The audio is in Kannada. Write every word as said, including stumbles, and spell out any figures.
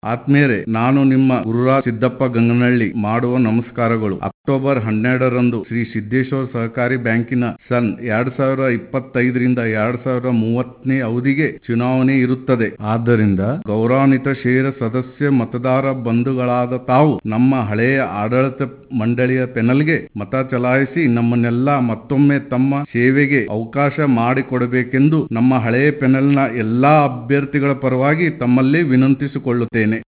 ಆತ್ಮೀಯರೇ, ನಾನು ನಿಮ್ಮ ಗುರುರಾಜ್ ಸಿದ್ದಪ್ಪ ಗಂಗನಹಳ್ಳಿ ಮಾಡುವ ನಮಸ್ಕಾರಗಳು. ಅಕ್ಟೋಬರ್ ಹನ್ನೆರಡರಂದು ಶ್ರೀ ಸಿದ್ದೇಶ್ವರ ಸಹಕಾರಿ ಬ್ಯಾಂಕಿನ ಸನ್ ಎರಡ್ ಸಾವಿರ ಇಪ್ಪತ್ತೈದರಿಂದ ಎರಡ್ ಸಾವಿರ ಮೂವತ್ತನೇ ಅವಧಿಗೆ ಚುನಾವಣೆ ಇರುತ್ತದೆ. ಆದ್ದರಿಂದ ಗೌರವಾನ್ವಿತ ಷೇರ ಸದಸ್ಯ ಮತದಾರ ಬಂಧುಗಳಾದ ತಾವು ನಮ್ಮ ಹಳೆಯ ಆಡಳಿತ ಮಂಡಳಿಯ ಪೆನಲ್ಗೆ ಮತ ಚಲಾಯಿಸಿ ನಮ್ಮನ್ನೆಲ್ಲ ಮತ್ತೊಮ್ಮೆ ತಮ್ಮ ಸೇವೆಗೆ ಅವಕಾಶ ಮಾಡಿಕೊಡಬೇಕೆಂದು ನಮ್ಮ ಹಳೆಯ ಪೆನಲ್ನ ಎಲ್ಲಾ ಅಭ್ಯರ್ಥಿಗಳ ಪರವಾಗಿ ತಮ್ಮಲ್ಲಿ ವಿನಂತಿಸಿಕೊಳ್ಳುತ್ತೇನೆ.